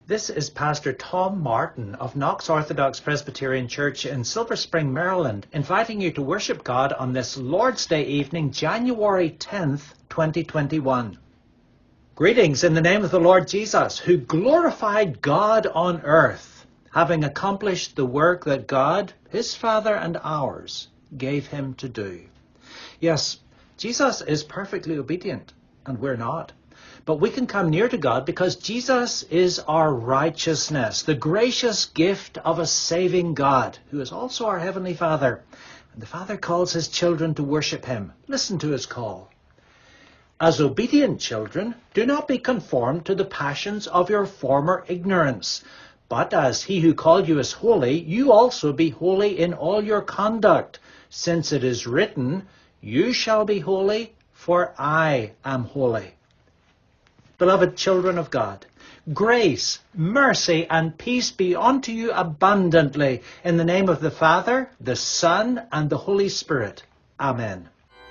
This is Pastor Tom Martin of Knox Orthodox Presbyterian Church in Silver Spring, Maryland, inviting you to worship God on this Lord's Day evening, January 10th, 2021. Greetings in the name of the Lord Jesus, who glorified God on earth, having accomplished the work that God, his Father and ours, gave him to do. Yes, Jesus is perfectly obedient, and we're not. But we can come near to God because Jesus is our righteousness, the gracious gift of a saving God, who is also our Heavenly Father. And the Father calls his children to worship him. Listen to his call. As obedient children, do not be conformed to the passions of your former ignorance. But as he who called you is holy, you also be holy in all your conduct, since it is written, "You shall be holy, for I am holy." Beloved children of God, grace, mercy, and peace be unto you abundantly, in the name of the Father, the Son, and the Holy Spirit. Amen.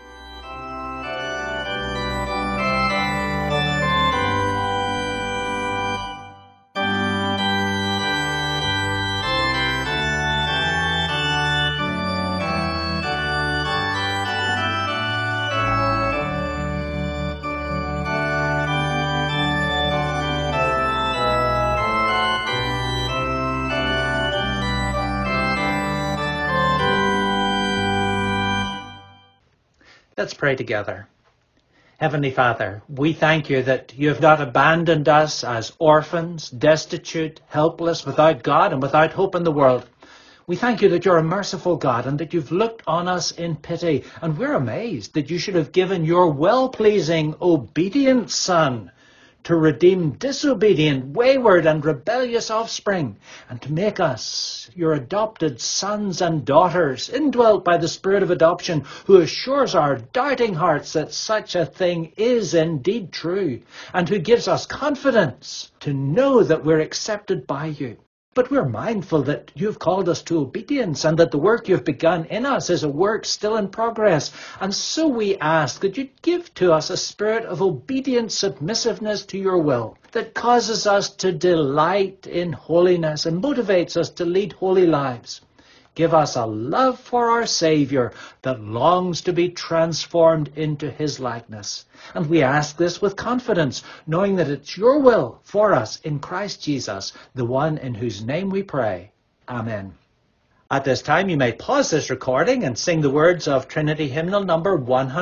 Let's pray together. Heavenly Father, we thank you that you have not abandoned us as orphans, destitute, helpless, without God and without hope in the world. We thank you that you're a merciful God and that you've looked on us in pity. And we're amazed that you should have given your well-pleasing, obedient Son to redeem disobedient, wayward and rebellious offspring, and to make us your adopted sons and daughters, indwelt by the Spirit of adoption, who assures our doubting hearts that such a thing is indeed true, and who gives us confidence to know that we're accepted by you. But we're mindful that you've called us to obedience and that the work you've begun in us is a work still in progress. And so we ask that you give to us a spirit of obedient submissiveness to your will that causes us to delight in holiness and motivates us to lead holy lives. Give us a love for our Saviour that longs to be transformed into his likeness. And we ask this with confidence, knowing that it's your will for us in Christ Jesus, the one in whose name we pray. Amen. At this time, you may pause this recording and sing the words of Trinity Hymnal number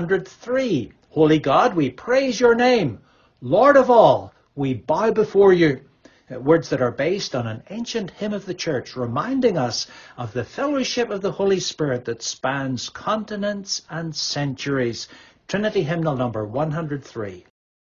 103. Holy God, we praise your name. Lord of all, we bow before you. Words that are based on an ancient hymn of the Church, reminding us of the fellowship of the Holy Spirit that spans continents and centuries. Trinity Hymnal number 103.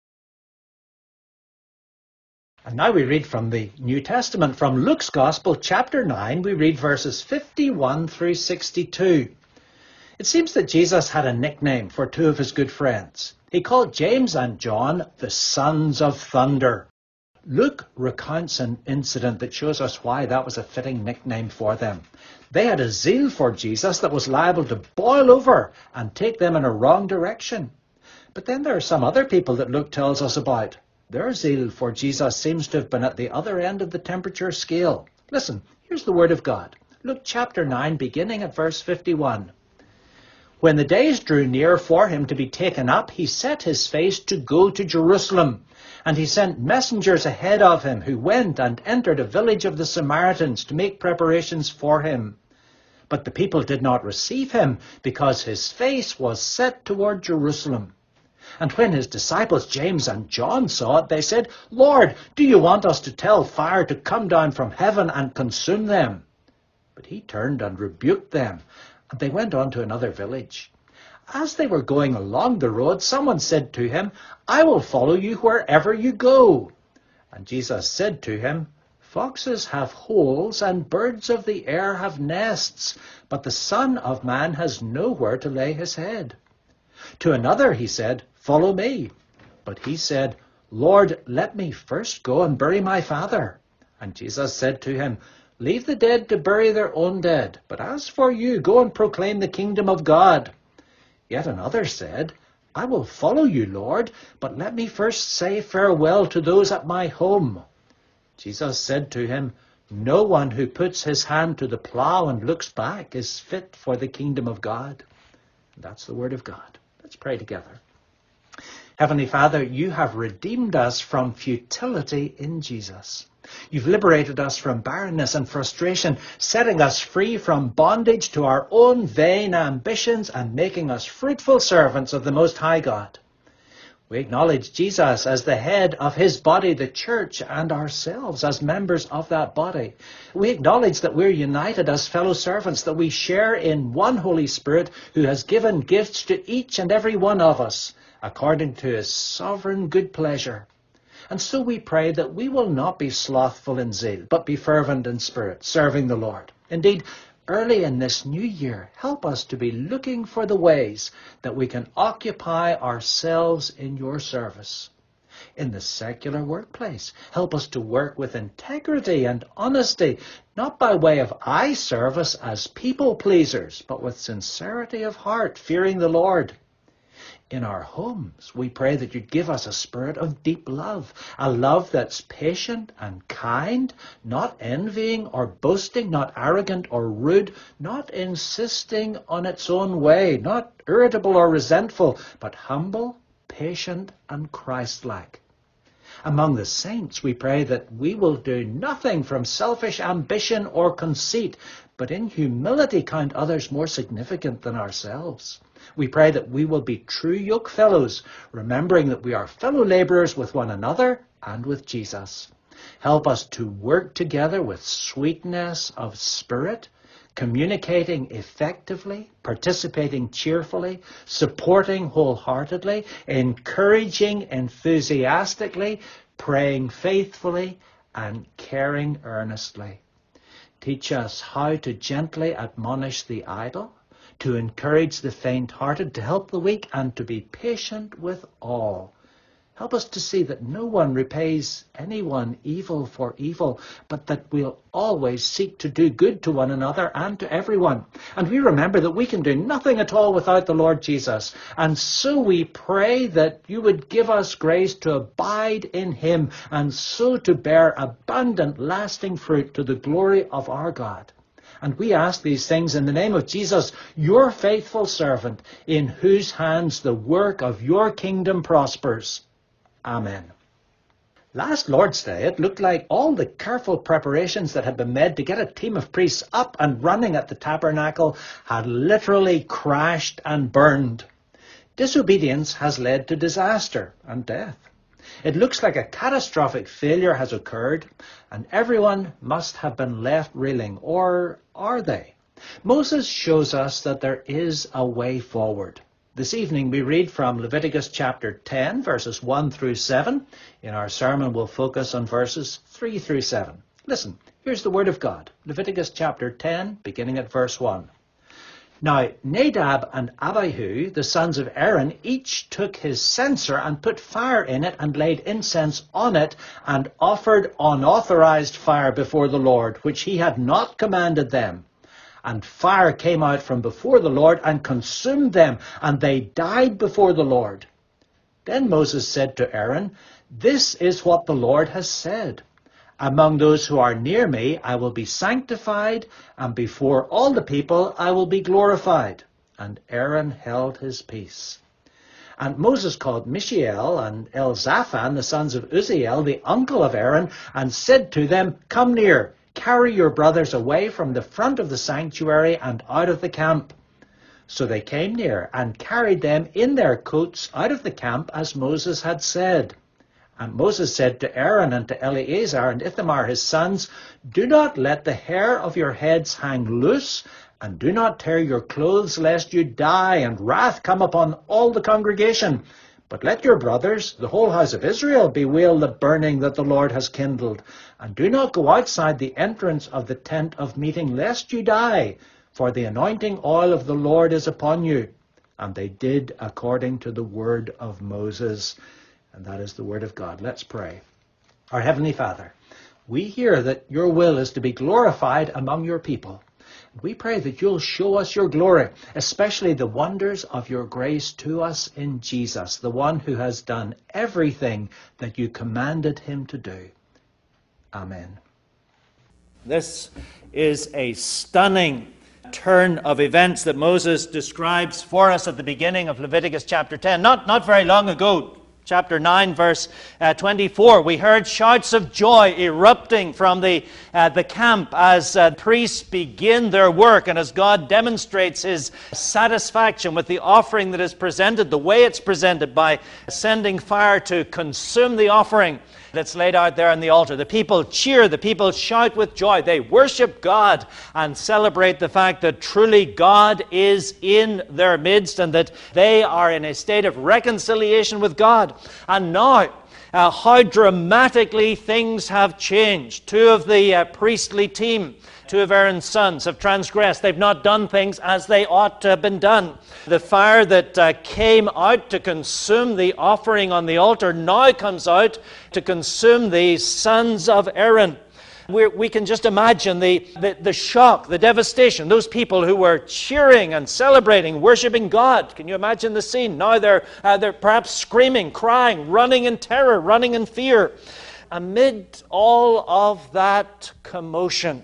And now we read from the New Testament, from Luke's Gospel, chapter 9, we read verses 51 through 62. It seems that Jesus had a nickname for two of his good friends. He called James and John the sons of thunder. Luke recounts an incident that shows us why that was a fitting nickname for them. They had a zeal for Jesus that was liable to boil over and take them in a wrong direction. But then there are some other people that Luke tells us about. Their zeal for Jesus seems to have been at the other end of the temperature scale. Listen, here's the word of God. Luke chapter 9, beginning at verse 51. When the days drew near for him to be taken up, he set his face to go to Jerusalem. And he sent messengers ahead of him, who went and entered a village of the Samaritans to make preparations for him. But the people did not receive him, because his face was set toward Jerusalem. And when his disciples James and John saw it, they said, "Lord, do you want us to tell fire to come down from heaven and consume them?" But he turned and rebuked them, and they went on to another village. As they were going along the road, someone said to him, "I will follow you wherever you go." And Jesus said to him, "Foxes have holes and birds of the air have nests, but the Son of Man has nowhere to lay his head." To another he said, "Follow me." But he said, "Lord, let me first go and bury my father." And Jesus said to him, "Leave the dead to bury their own dead, but as for you, go and proclaim the kingdom of God." Yet another said, "I will follow you, Lord, but let me first say farewell to those at my home." Jesus said to him, "No one who puts his hand to the plow and looks back is fit for the kingdom of God." That's the word of God. Let's pray together. Heavenly Father, you have redeemed us from futility in Jesus. You've liberated us from barrenness and frustration, setting us free from bondage to our own vain ambitions and making us fruitful servants of the Most High God. We acknowledge Jesus as the head of his body, the church, and ourselves as members of that body. We acknowledge that we're united as fellow servants, that we share in one Holy Spirit who has given gifts to each and every one of us, according to his sovereign good pleasure. And so we pray that we will not be slothful in zeal, but be fervent in spirit, serving the Lord. Indeed, early in this new year, help us to be looking for the ways that we can occupy ourselves in your service. In the secular workplace, help us to work with integrity and honesty, not by way of eye service as people pleasers, but with sincerity of heart, fearing the Lord. In our homes, we pray that you'd give us a spirit of deep love, a love that's patient and kind, not envying or boasting, not arrogant or rude, not insisting on its own way, not irritable or resentful, but humble, patient, and Christ-like. Among the saints, we pray that we will do nothing from selfish ambition or conceit, but in humility count others more significant than ourselves. We pray that we will be true yoke fellows, remembering that we are fellow laborers with one another and with Jesus. Help us to work together with sweetness of spirit, communicating effectively, participating cheerfully, supporting wholeheartedly, encouraging enthusiastically, praying faithfully, and caring earnestly. Teach us how to gently admonish the idle, to encourage the faint-hearted, to help the weak, and to be patient with all. Help us to see that no one repays anyone evil for evil, but that we'll always seek to do good to one another and to everyone. And we remember that we can do nothing at all without the Lord Jesus. And so we pray that you would give us grace to abide in him, and so to bear abundant, lasting fruit to the glory of our God. And we ask these things in the name of Jesus, your faithful servant, in whose hands the work of your kingdom prospers. Amen. Last Lord's Day, it looked like all the careful preparations that had been made to get a team of priests up and running at the tabernacle had literally crashed and burned. Disobedience has led to disaster and death. It looks like a catastrophic failure has occurred, and everyone must have been left reeling, or are they? Moses shows us that there is a way forward. This evening we read from Leviticus chapter 10, verses 1 through 7. In our sermon we'll focus on verses 3 through 7. Listen, here's the word of God. Leviticus chapter 10, beginning at verse 1. Now Nadab and Abihu, the sons of Aaron, each took his censer and put fire in it and laid incense on it and offered unauthorized fire before the Lord, which he had not commanded them. And fire came out from before the Lord and consumed them, and they died before the Lord. Then Moses said to Aaron, "This is what the Lord has said. Among those who are near me I will be sanctified, and before all the people I will be glorified." And Aaron held his peace. And Moses called Mishael and Elzaphan, the sons of Uzziel, the uncle of Aaron, and said to them, "Come near, carry your brothers away from the front of the sanctuary and out of the camp." So they came near and carried them in their coats out of the camp as Moses had said. And Moses said to Aaron and to Eleazar and Ithamar his sons, "Do not let the hair of your heads hang loose, and do not tear your clothes lest you die and wrath come upon all the congregation. But let your brothers, the whole house of Israel, bewail the burning that the Lord has kindled. And do not go outside the entrance of the tent of meeting lest you die, for the anointing oil of the Lord is upon you." And they did according to the word of Moses. And that is the word of God. Let's pray. Our Heavenly Father, we hear that your will is to be glorified among your people. We pray that you'll show us your glory, especially the wonders of your grace to us in Jesus, the one who has done everything that you commanded him to do. Amen. This is a stunning turn of events that Moses describes for us at the beginning of Leviticus chapter 10. Not very long ago, chapter 9, verse 24, we heard shouts of joy erupting from the camp as priests begin their work and as God demonstrates His satisfaction with the offering that is presented, the way it's presented, by sending fire to consume the offering that's laid out there on the altar. The people cheer, the people shout with joy. They worship God and celebrate the fact that truly God is in their midst and that they are in a state of reconciliation with God. And now, how dramatically things have changed. Two of the priestly team, two of Aaron's sons, have transgressed. They've not done things as they ought to have been done. The fire that came out to consume the offering on the altar now comes out to consume the sons of Aaron. We can just imagine the shock, the devastation. Those people who were cheering and celebrating, worshiping God. Can you imagine the scene? Now they're perhaps screaming, crying, running in terror, running in fear. Amid all of that commotion,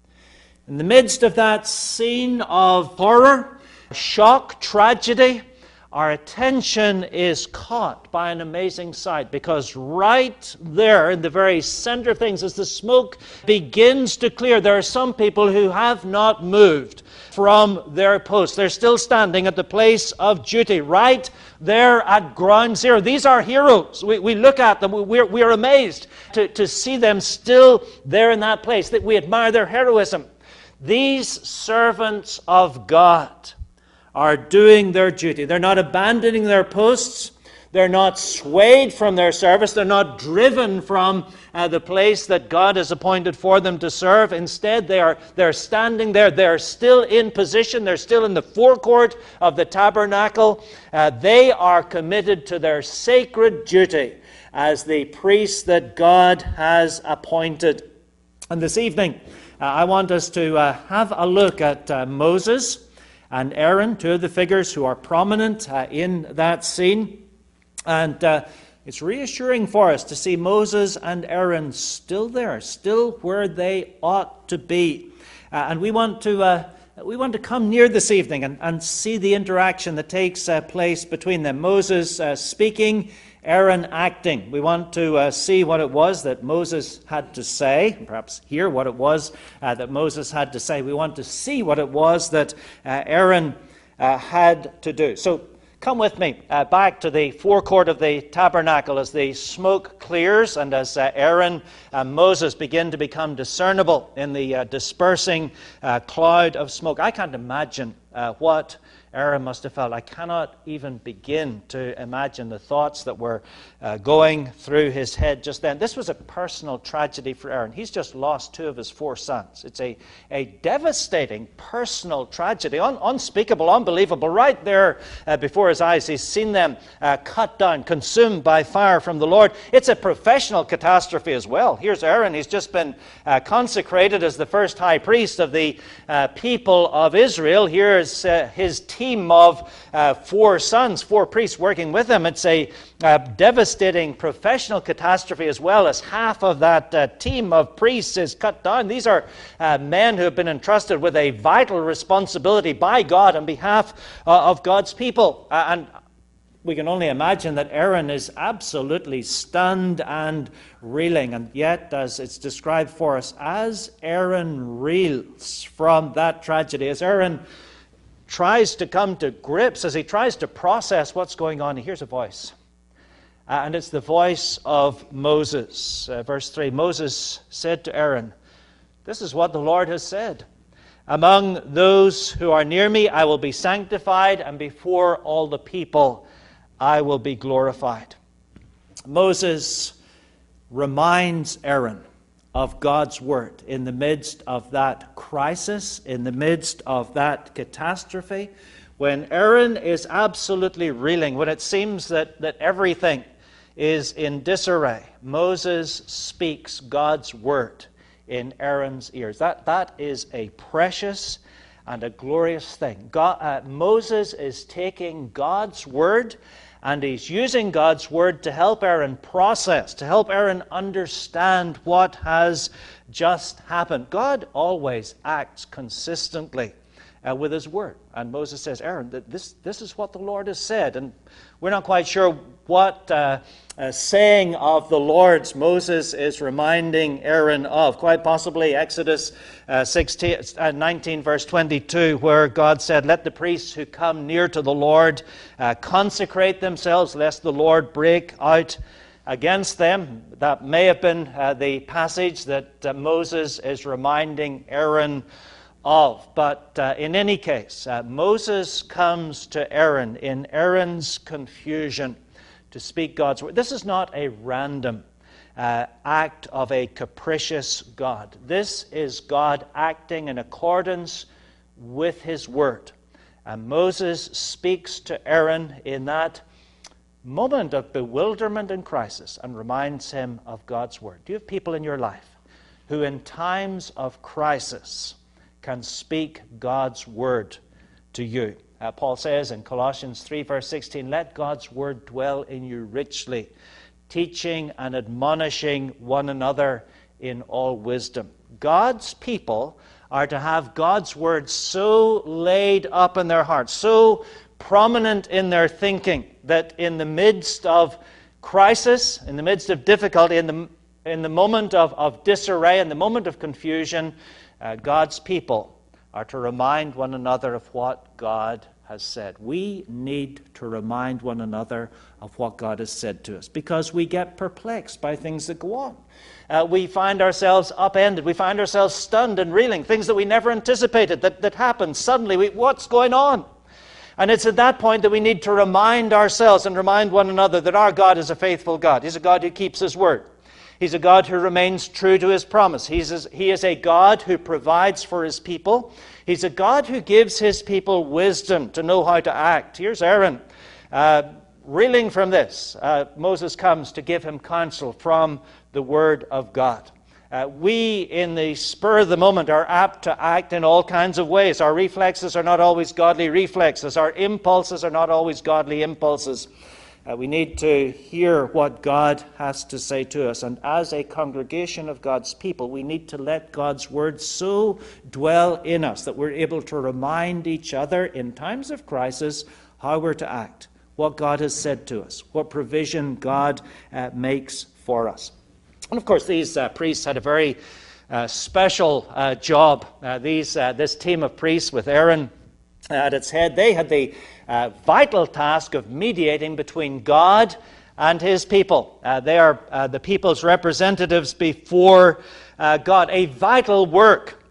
in the midst of that scene of horror, shock, tragedy, our attention is caught by an amazing sight, because right there in the very center of things, as the smoke begins to clear, there are some people who have not moved from their posts. They're still standing at the place of duty, right there at ground zero. These are heroes. We look at them, we're amazed to see them still there in that place, that we admire their heroism. These servants of God are doing their duty. They're not abandoning their posts. They're not swayed from their service. They're not driven from the place that God has appointed for them to serve. Instead, they're standing there. They're still in position. They're still in the forecourt of the tabernacle. They are committed to their sacred duty as the priests that God has appointed. And this evening, I want us to have a look at Moses and Aaron, two of the figures who are prominent in that scene. And it's reassuring for us to see Moses and Aaron still there, still where they ought to be. And we want to come near this evening and see the interaction that takes place between them. Moses speaking, Aaron acting. We want to see what it was that Moses had to say, perhaps hear what it was that Moses had to say. We want to see what it was that Aaron had to do. So come with me back to the forecourt of the tabernacle as the smoke clears and as Aaron and Moses begin to become discernible in the dispersing cloud of smoke. I can't imagine what Aaron must have felt. I cannot even begin to imagine the thoughts that were going through his head just then. This was a personal tragedy for Aaron. He's just lost two of his four sons. It's a devastating personal tragedy, unspeakable, unbelievable. Right there before his eyes, he's seen them cut down, consumed by fire from the Lord. It's a professional catastrophe as well. Here's Aaron. He's just been consecrated as the first high priest of the people of Israel. Here's his team of four sons, four priests working with him. It's a devastating professional catastrophe as well, as half of that team of priests is cut down. These are men who have been entrusted with a vital responsibility by God on behalf of God's people. And we can only imagine that Aaron is absolutely stunned and reeling. And yet, as it's described for us, as Aaron reels from that tragedy, as Aaron tries to come to grips, as he tries to process what's going on, he hears a voice. And it's the voice of Moses. Verse 3, Moses said to Aaron, "This is what the Lord has said. Among those who are near me, I will be sanctified, and before all the people, I will be glorified." Moses reminds Aaron of God's word in the midst of that crisis, in the midst of that catastrophe, when Aaron is absolutely reeling, when it seems that everything is in disarray. Moses speaks God's word in Aaron's ears. That is a precious and a glorious thing. Moses is taking God's word And he's using God's word to help Aaron process, to help Aaron understand what has just happened. God always acts consistently with his word. And Moses says, Aaron, this is what the Lord has said. And we're not quite sure what saying of the Lord's Moses is reminding Aaron of. Quite possibly Exodus 19, verse 22, where God said, let the priests who come near to the Lord consecrate themselves, lest the Lord break out against them. That may have been the passage that Moses is reminding Aaron of. But in any case, Moses comes to Aaron in Aaron's confusion to speak God's word. This is not a random act of a capricious God. This is God acting in accordance with his word. And Moses speaks to Aaron in that moment of bewilderment and crisis and reminds him of God's word. Do you have people in your life who in times of crisis can speak God's word to you? Paul says in Colossians 3, verse 16, let God's word dwell in you richly, teaching and admonishing one another in all wisdom. God's people are to have God's word so laid up in their hearts, so prominent in their thinking, that in the midst of crisis, in the midst of difficulty, in the moment of disarray, in the moment of confusion, God's people are to remind one another of what God has said. We need to remind one another of what God has said to us, because we get perplexed by things that go on. We find ourselves upended. We find ourselves stunned and reeling. Things that we never anticipated that happen suddenly. What's going on? And it's at that point that we need to remind ourselves and remind one another that our God is a faithful God. He's a God who keeps his word. He's a God who remains true to his promise. He is a God who provides for his people. He's a God who gives his people wisdom to know how to act. Here's Aaron. Reeling from this, Moses comes to give him counsel from the word of God. We, in the spur of the moment, are apt to act in all kinds of ways. Our reflexes are not always godly reflexes. Our impulses are not always godly impulses. We need to hear what God has to say to us. And as a congregation of God's people, we need to let God's word so dwell in us that we're able to remind each other in times of crisis how we're to act, what God has said to us, what provision God makes for us. And of course, these priests had a very special job. This team of priests with Aaron at its head, they had the vital task of mediating between God and his people. They are the people's representatives before God. A vital work.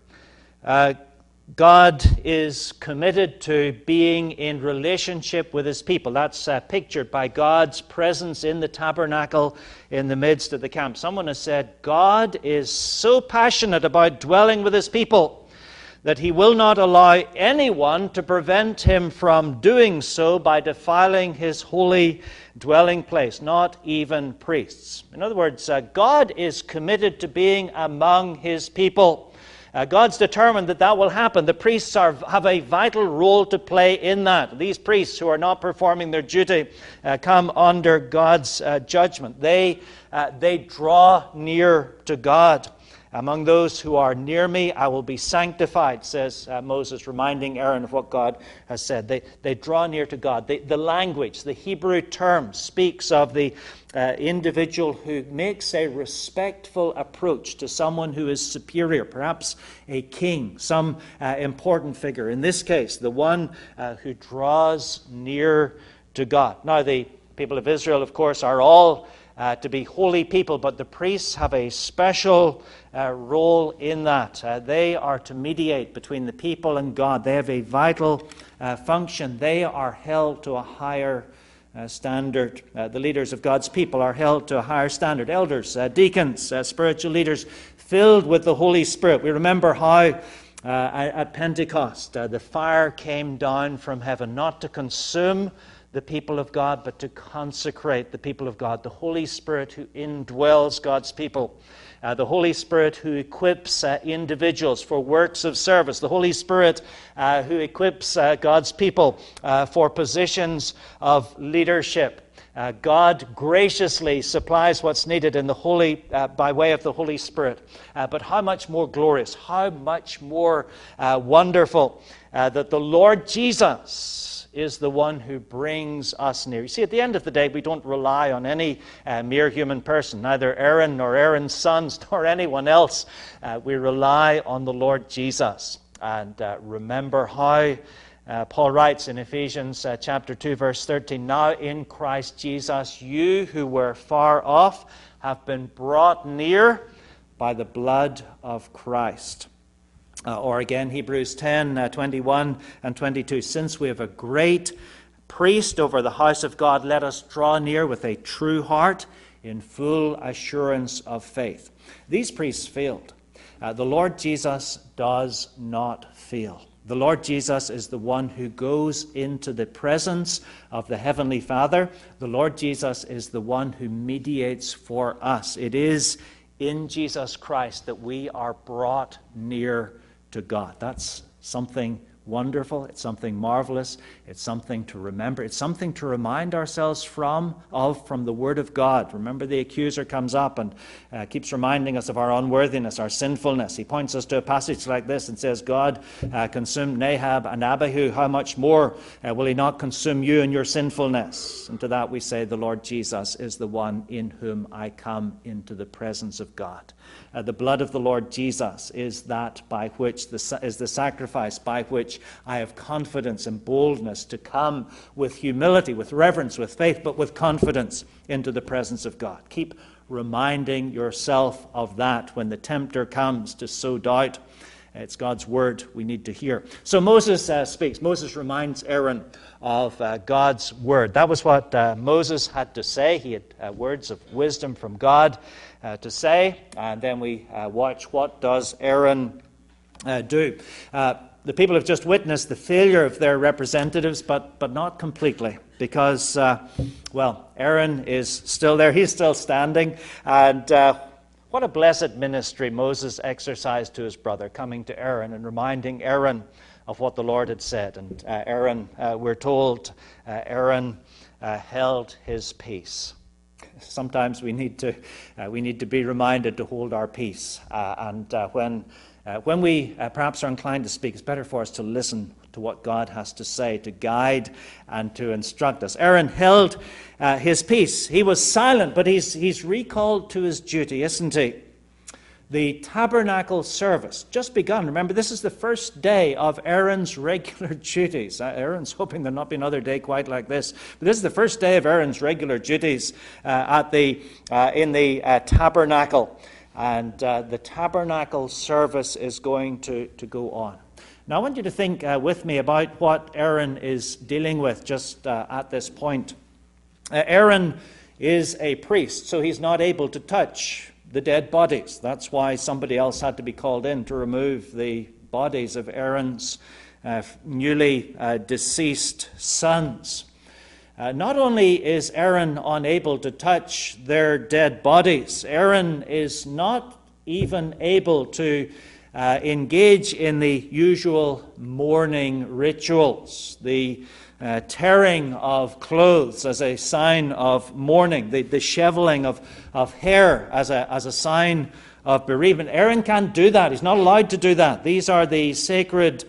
God is committed to being in relationship with his people. That's pictured by God's presence in the tabernacle in the midst of the camp. Someone has said, God is so passionate about dwelling with his people that he will not allow anyone to prevent him from doing so by defiling his holy dwelling place, not even priests. In other words, God is committed to being among his people. God's determined that will happen. The priests have a vital role to play in that. These priests who are not performing their duty come under God's judgment. They draw near to God. Among those who are near me, I will be sanctified, says Moses, reminding Aaron of what God has said. They draw near to God. The language, the Hebrew term, speaks of the individual who makes a respectful approach to someone who is superior, perhaps a king, some important figure. In this case, the one who draws near to God. Now, the people of Israel, of course, are all to be holy people, but the priests have a special role in that. They are to mediate between the people and God. They have a vital function. They are held to a higher standard. The leaders of God's people are held to a higher standard. Elders, deacons, spiritual leaders filled with the Holy Spirit. We remember how at Pentecost the fire came down from heaven, not to consume the people of God, but to consecrate the people of God. The Holy Spirit who indwells God's people. The Holy Spirit who equips individuals for works of service. The Holy Spirit who equips God's people for positions of leadership. God graciously supplies what's needed in the Holy by way of the Holy Spirit. But how much more glorious, how much more wonderful that the Lord Jesus is the one who brings us near. You see, at the end of the day, we don't rely on any mere human person, neither Aaron nor Aaron's sons nor anyone else. We rely on the Lord Jesus. And remember how Paul writes in Ephesians chapter 2, verse 13, "Now in Christ Jesus, you who were far off have been brought near by the blood of Christ." Or again, Hebrews 10, 21 and 22, "Since we have a great priest over the house of God, let us draw near with a true heart in full assurance of faith." These priests failed. The Lord Jesus does not fail. The Lord Jesus is the one who goes into the presence of the Heavenly Father. The Lord Jesus is the one who mediates for us. It is in Jesus Christ that we are brought near to God. That's something wonderful. It's something marvelous. It's something to remember. It's something to remind ourselves from the Word of God. Remember, the accuser comes up and keeps reminding us of our unworthiness, our sinfulness. He points us to a passage like this and says, "God consumed Nahab and Abihu. How much more will he not consume you in your sinfulness?" And to that we say, the Lord Jesus is the one in whom I come into the presence of God. The blood of the Lord Jesus is that by which is the sacrifice by which I have confidence and boldness to come with humility, with reverence, with faith, but with confidence into the presence of God. Keep reminding yourself of that when the tempter comes to sow doubt. It's God's word we need to hear. So Moses speaks. Moses reminds Aaron of God's word. That was what Moses had to say. He had words of wisdom from God to say. And then we watch, what does Aaron do? The people have just witnessed the failure of their representatives, but not completely. Because, Aaron is still there. He's still standing. And what a blessed ministry Moses exercised to his brother, coming to Aaron and reminding Aaron of what the Lord had said. And Aaron, we're told, Aaron held his peace. Sometimes we need to be reminded to hold our peace. When we perhaps are inclined to speak, it's better for us to listen to what God has to say, to guide and to instruct us. Aaron held his peace. He was silent, but he's recalled to his duty, isn't he? The tabernacle service, just begun. Remember, this is the first day of Aaron's regular duties. Aaron's hoping there'll not be another day quite like this. But this is the first day of Aaron's regular duties in the tabernacle. And the tabernacle service is going to go on. Now, I want you to think with me about what Aaron is dealing with just at this point. Aaron is a priest, so he's not able to touch the dead bodies. That's why somebody else had to be called in to remove the bodies of Aaron's newly deceased sons. Not only is Aaron unable to touch their dead bodies, Aaron is not even able to engage in the usual mourning rituals, the tearing of clothes as a sign of mourning, the disheveling of hair as a sign of bereavement. Aaron can't do that. He's not allowed to do that. These are the sacred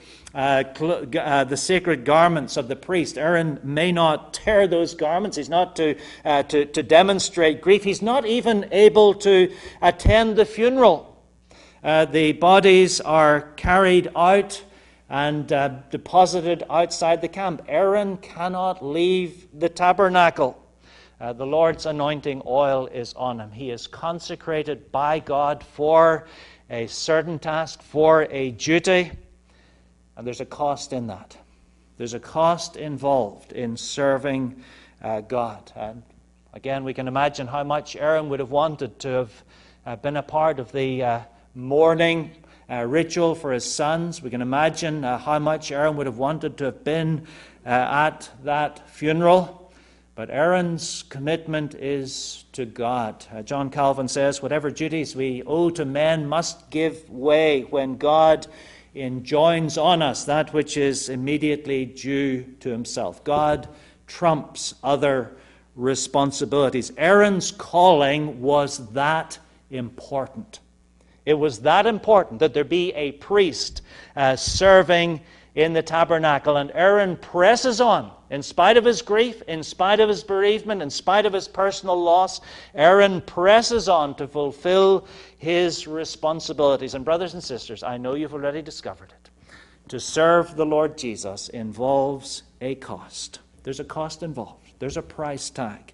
garments of the priest. Aaron may not tear those garments. He's not to demonstrate grief. He's not even able to attend the funeral. The bodies are carried out and deposited outside the camp. Aaron cannot leave the tabernacle. The Lord's anointing oil is on him. He is consecrated by God for a certain task, for a duty. And there's a cost in that. There's a cost involved in serving God. And again, we can imagine how much Aaron would have wanted to have been a part of the mourning ritual for his sons. We can imagine how much Aaron would have wanted to have been at that funeral. But Aaron's commitment is to God. John Calvin says, whatever duties we owe to men must give way when God enjoins on us that which is immediately due to himself. God trumps other responsibilities. Aaron's calling was that important. It was that important that there be a priest serving in the tabernacle. And Aaron presses on. In spite of his grief, in spite of his bereavement, in spite of his personal loss, Aaron presses on to fulfill his responsibilities. And brothers and sisters, I know you've already discovered it. To serve the Lord Jesus involves a cost. There's a cost involved. There's a price tag.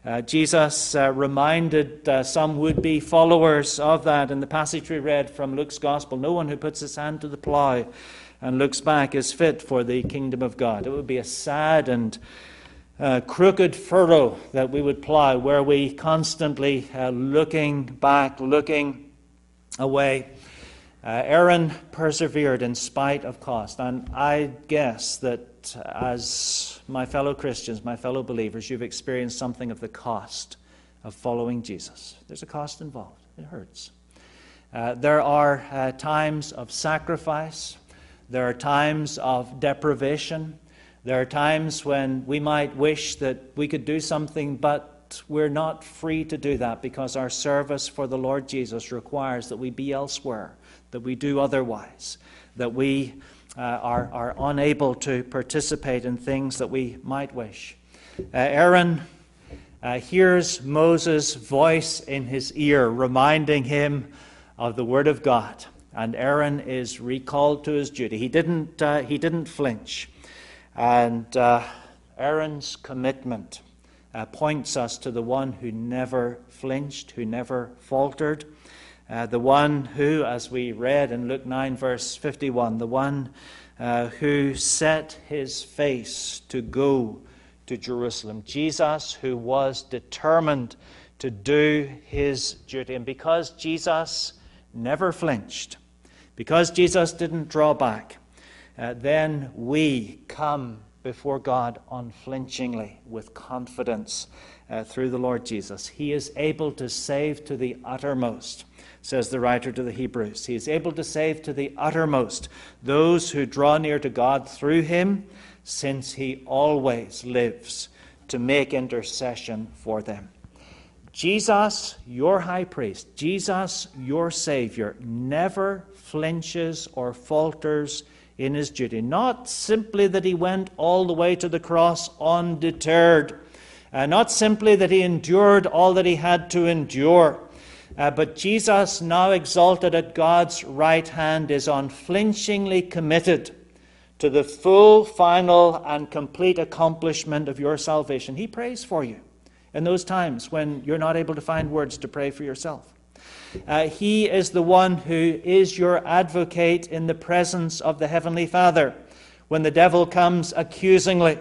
Jesus reminded some would-be followers of that in the passage we read from Luke's Gospel. No one who puts his hand to the plow and looks back is fit for the kingdom of God. It would be a sad and crooked furrow that we would plow, where we constantly looking back, looking away. Aaron persevered in spite of cost. And I guess that as my fellow Christians, my fellow believers, you've experienced something of the cost of following Jesus. There's a cost involved. It hurts. There are times of sacrifice. There are times of deprivation. There are times when we might wish that we could do something, but we're not free to do that because our service for the Lord Jesus requires that we be elsewhere, that we do otherwise, that we are unable to participate in things that we might wish. Aaron hears Moses' voice in his ear, reminding him of the Word of God. And Aaron is recalled to his duty. He didn't flinch. And Aaron's commitment points us to the one who never flinched, who never faltered. The one who, as we read in Luke 9, verse 51, the one who set his face to go to Jerusalem. Jesus, who was determined to do his duty. And because Jesus never flinched, because Jesus didn't draw back, then we come before God unflinchingly with confidence through the Lord Jesus. He is able to save to the uttermost, says the writer to the Hebrews. He is able to save to the uttermost those who draw near to God through him, since he always lives to make intercession for them. Jesus, your high priest, Jesus, your Savior, never flinches or falters in his duty. Not simply that he went all the way to the cross undeterred, not simply that he endured all that he had to endure, but Jesus, now exalted at God's right hand, is unflinchingly committed to the full, final, and complete accomplishment of your salvation. He prays for you in those times when you're not able to find words to pray for yourself. He is the one who is your advocate in the presence of the Heavenly Father when the devil comes accusingly.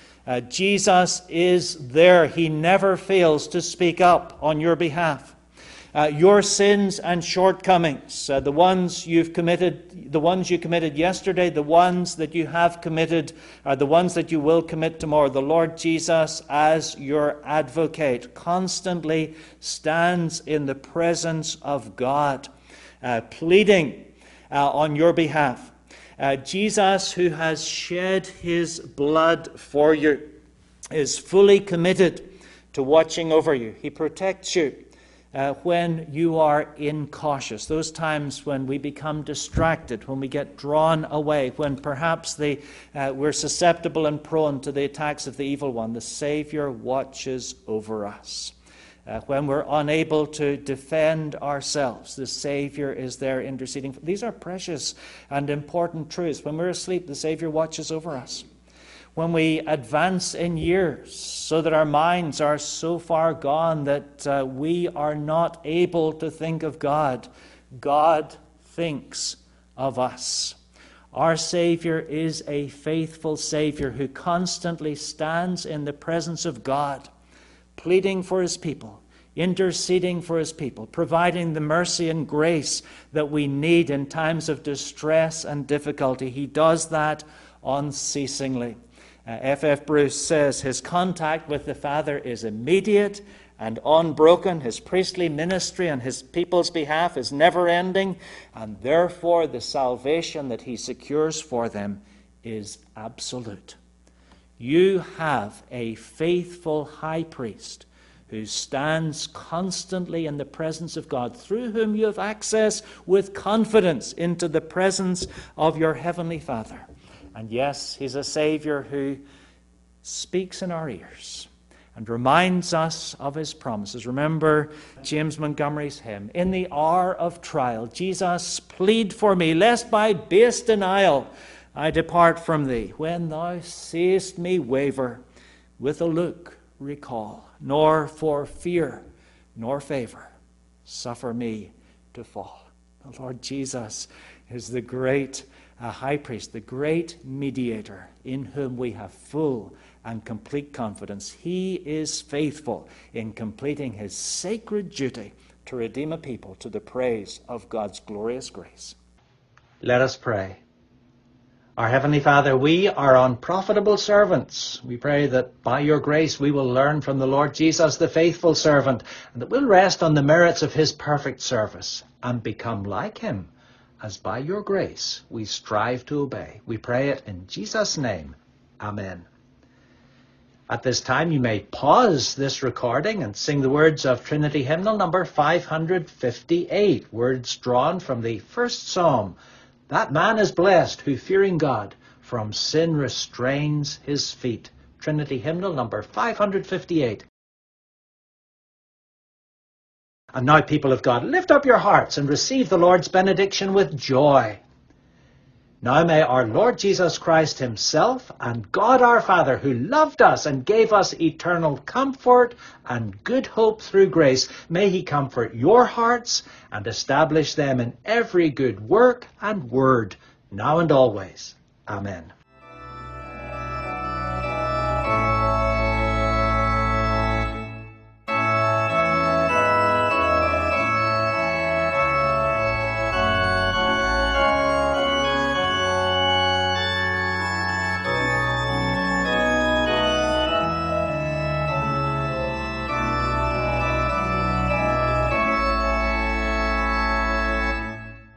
Jesus is there. He never fails to speak up on your behalf. Your sins and shortcomings, the ones you committed yesterday, the ones that you have committed, are the ones that you will commit tomorrow. The Lord Jesus, as your advocate, constantly stands in the presence of God, pleading on your behalf. Jesus, who has shed his blood for you, is fully committed to watching over you. He protects you when you are incautious, those times when we become distracted, when we get drawn away, when perhaps we're susceptible and prone to the attacks of the evil one. The Savior watches over us. When we're unable to defend ourselves, the Savior is there interceding. These are precious and important truths. When we're asleep, the Savior watches over us. When we advance in years, so that our minds are so far gone that we are not able to think of God, God thinks of us. Our Savior is a faithful Savior who constantly stands in the presence of God, pleading for his people, interceding for his people, providing the mercy and grace that we need in times of distress and difficulty. He does that unceasingly. F.F. Bruce says his contact with the Father is immediate and unbroken. His priestly ministry on his people's behalf is never-ending, and therefore the salvation that he secures for them is absolute. You have a faithful high priest who stands constantly in the presence of God, through whom you have access with confidence into the presence of your heavenly Father. And yes, he's a Savior who speaks in our ears and reminds us of his promises. Remember James Montgomery's hymn, "In the hour of trial, Jesus, plead for me, lest by base denial I depart from thee. When thou seest me waver, with a look recall, nor for fear nor favor suffer me to fall." The Lord Jesus is the great high priest, the great mediator, in whom we have full and complete confidence. He is faithful in completing his sacred duty to redeem a people to the praise of God's glorious grace. Let us pray. Our Heavenly Father, we are unprofitable servants. We pray that by your grace we will learn from the Lord Jesus, the faithful servant, and that we'll rest on the merits of his perfect service and become like him, as by your grace we strive to obey. We pray it in Jesus' name. Amen. At this time you may pause this recording and sing the words of Trinity Hymnal number 558, words drawn from the first Psalm. That man is blessed who, fearing God, from sin restrains his feet. Trinity Hymnal number 558. And now, people of God, lift up your hearts and receive the Lord's benediction with joy. Now may our Lord Jesus Christ himself and God our Father, who loved us and gave us eternal comfort and good hope through grace, may he comfort your hearts and establish them in every good work and word, now and always. Amen.